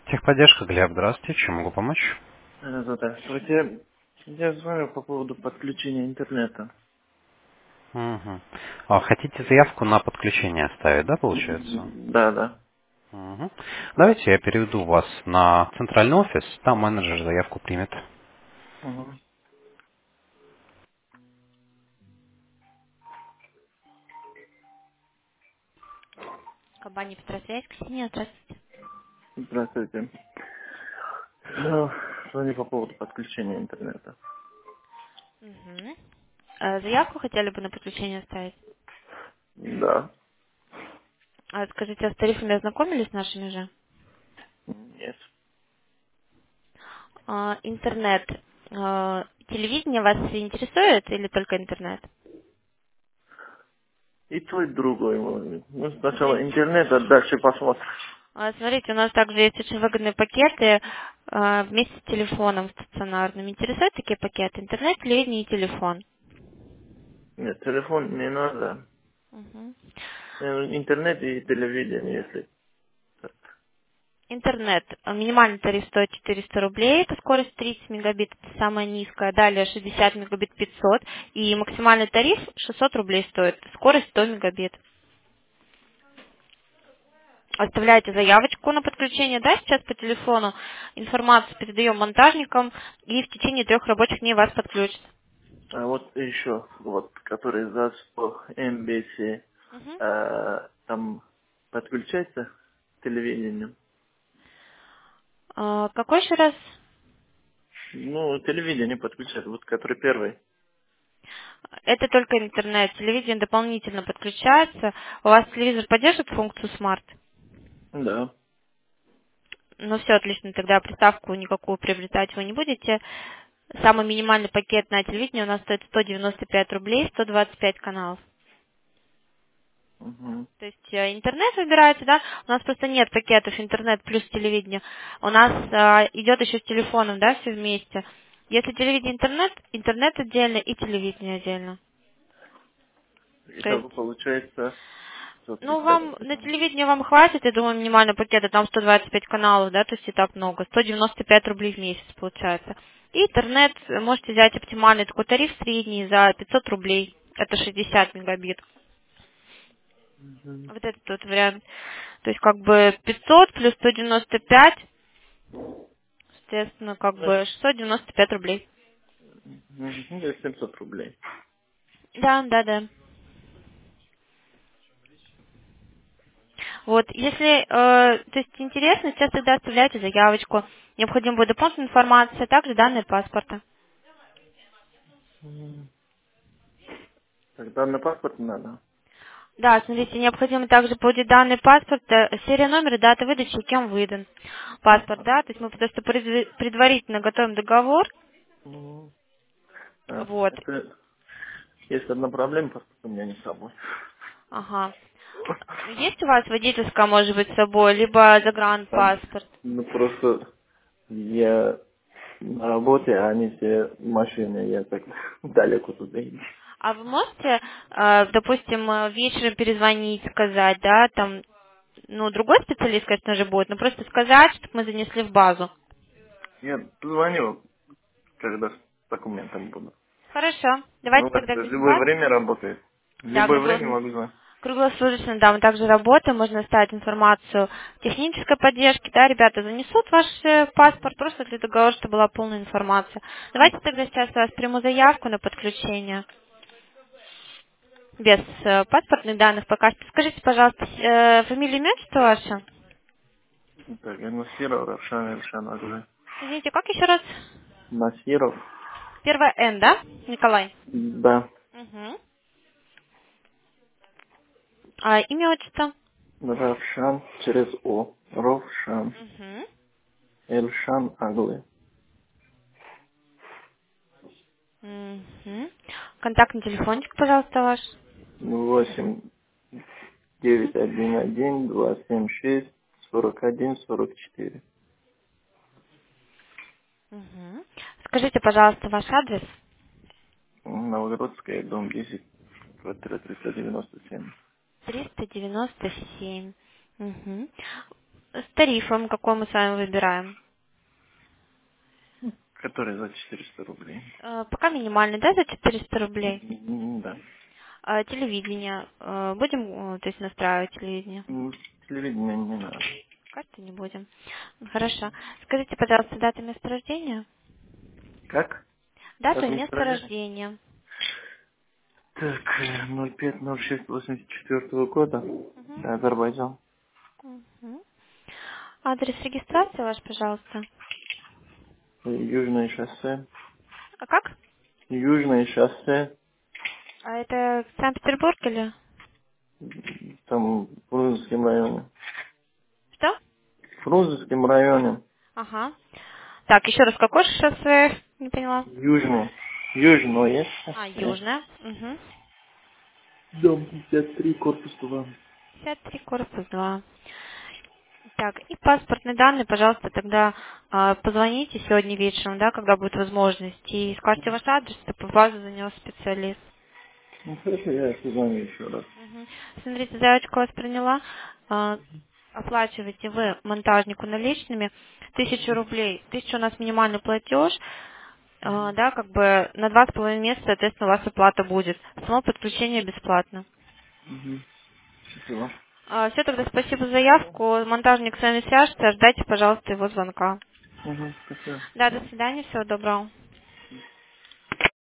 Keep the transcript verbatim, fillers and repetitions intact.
Техподдержка, Глеб, здравствуйте. Чем могу помочь? Э, Здравствуйте. Я звоню по поводу подключения интернета. Мгм. А, хотите заявку на подключение оставить, да, получается? М, Да, да. Мгм. Давайте я переведу вас на центральный офис, там менеджер заявку примет. Мгм. Компания Петросвязь, Ксения, здравствуйте. Здравствуйте. Ну, звоню по поводу подключения интернета. Мгм. Э, Заявку хотели бы на подключение оставить? Да. А скажите, а с тарифами ознакомились с нашими же? Нет. А, интернет, э, телевидение вас интересует или только интернет? И то, и другое. Ну, сначала Смотрите, интернет, а дальше посмотрим. а, смотрите, у нас также есть очень выгодные пакеты а, вместе с телефоном стационарным. Интересуют такие пакеты? Интернет, телевидение и телефон. Нет, телефон не надо. Мгм. Э, Интернет и телевидение, если так. Интернет. а, Минимальный тариф стоит четыреста рублей, это скорость тридцать мегабит, это самая низкая. Далее шестьдесят мегабит пятьсот. И максимальный тариф шестьсот рублей стоит, скорость сто мегабит. Оставляете заявочку на подключение, да, сейчас по телефону. Информацию передаем монтажникам, и в течение трех рабочих дней вас подключат. А вот еще, вот, который за сто мбс, Мгм. э, там подключается телевидение. А, какой еще раз? Ну, телевидение подключается, вот который первый. Это только интернет. Телевидение дополнительно подключается. У вас телевизор поддержит функцию смарт? Да. Ну все отлично, тогда приставку никакую приобретать вы не будете. Самый минимальный пакет на телевидении у нас стоит сто девяносто пять рублей, сто двадцать пять каналов. Мгм. То есть э, интернет выбираете, да? У нас просто нет пакетов интернет плюс телевидение. У нас э, идет еще с телефоном, да, все вместе. Если телевидение интернет, интернет отдельно и телевидение отдельно. То Итого есть получается сто ну, тридцать. вам на телевидении вам хватит, я думаю, минимального пакета, там сто двадцать пять каналов, да, то есть и так много, сто девяносто пять рублей в месяц получается. И интернет, э, можете взять оптимальный такой тариф средний за пятьсот рублей, это шестьдесят мегабит. Мгм. Вот этот вот вариант. То есть как бы пятьсот плюс сто девяносто пять, соответственно, как бы шестьсот девяносто пять рублей. Мгм. Ну, семьсот рублей. Да, да, да. Вот, если, э, то есть интересно, сейчас тогда оставляйте заявочку. Необходима будет дополнительная информация, а также данные паспорта. Мгм. Тогда на паспорт надо. Да, смотрите, необходимо также будет данный паспорт, э, серия номера, дата выдачи, и кем выдан паспорт, да, то есть мы просто предв- предварительно готовим договор, Мгм. А, вот, это есть одна проблема, паспорт у меня не с собой. ага. Есть у вас водительская, может быть, с собой, либо Там, загранпаспорт? ну, просто я на работе, а они все машины, я так далеко туда иду. А вы можете, э, допустим, э, вечером перезвонить, сказать, да, там, ну, другой специалист, конечно же, будет, но просто сказать, чтобы мы занесли в базу. Я позвоню, когда с документами буду. Хорошо, Ну, давайте у вас тогда в без любое базы. время работает. В Да, любое время кругло- могу звонить. круглосуточно, да, мы также работаем, можно оставить информацию технической поддержки, да, ребята занесут ваш э, паспорт, просто для договора, чтобы была полная информация. Давайте тогда сейчас я вас приму заявку на подключение без э, паспортных данных пока что. Скажите, пожалуйста, э, фамилию, имя, что ваше? Так, я Насиров, Равшан, Равшан Аглы. Извините, как еще раз? Насиров, Первое Н, да, Николай? да, Угу. А имя, отчество? Равшан через О, Равшан, Угу. Эльшан Аглы. Угу. Контактный телефончик, пожалуйста, ваш. восемь девять один один два семь шесть сорок один сорок четыре. Угу. Скажите, пожалуйста, ваш адрес. Новгородская, дом десять, квартира триста девяносто семь. триста девяносто семь. Угу. С тарифом, какой мы с вами выбираем. Который за четыреста рублей. Э, Пока минимальный, да, за четыреста рублей. М, Да. А телевидение. э, Будем, э, то есть, настраивать телевидение? М, Телевидение не надо. Карты не будем. Хорошо. Скажите, пожалуйста, дату и место рождения? Как? Дату Как и место настроение? рождения. Так, э, ноль пять ноль шесть восемьдесят четвёртого года. Мгм. Азербайджан. Мгм. Адрес регистрации ваш, пожалуйста. Южное шоссе. А как? Южное шоссе. А это Санкт-Петербург или? Там в Фрунзенском районе. Что? В Фрунзенском районе. Ага. Так, еще раз, какое шоссе? Не поняла. Южное. Южное А, шоссе. Южное. Угу. Дом пятьдесят три, корпус два. пятьдесят три, корпус два. Так, и паспортные данные, пожалуйста, тогда а, позвоните сегодня вечером, да, когда будет возможность, и скажите ваш адрес, чтобы по базу занес специалист. Ну хорошо, я позвоню еще раз. Мгм. Смотрите, заявочка вас приняла. А, Оплачиваете вы монтажнику наличными тысячу рублей. Тысяча у нас минимальный платеж. А, Да, как бы на два с половиной месяца, соответственно, у вас оплата будет. Само подключение бесплатно. Угу. Счастливо. Все, тогда спасибо за заявку. Монтажник с вами свяжется. Ждайте, пожалуйста, его звонка. Угу. Спасибо. Да, до свидания, всего доброго.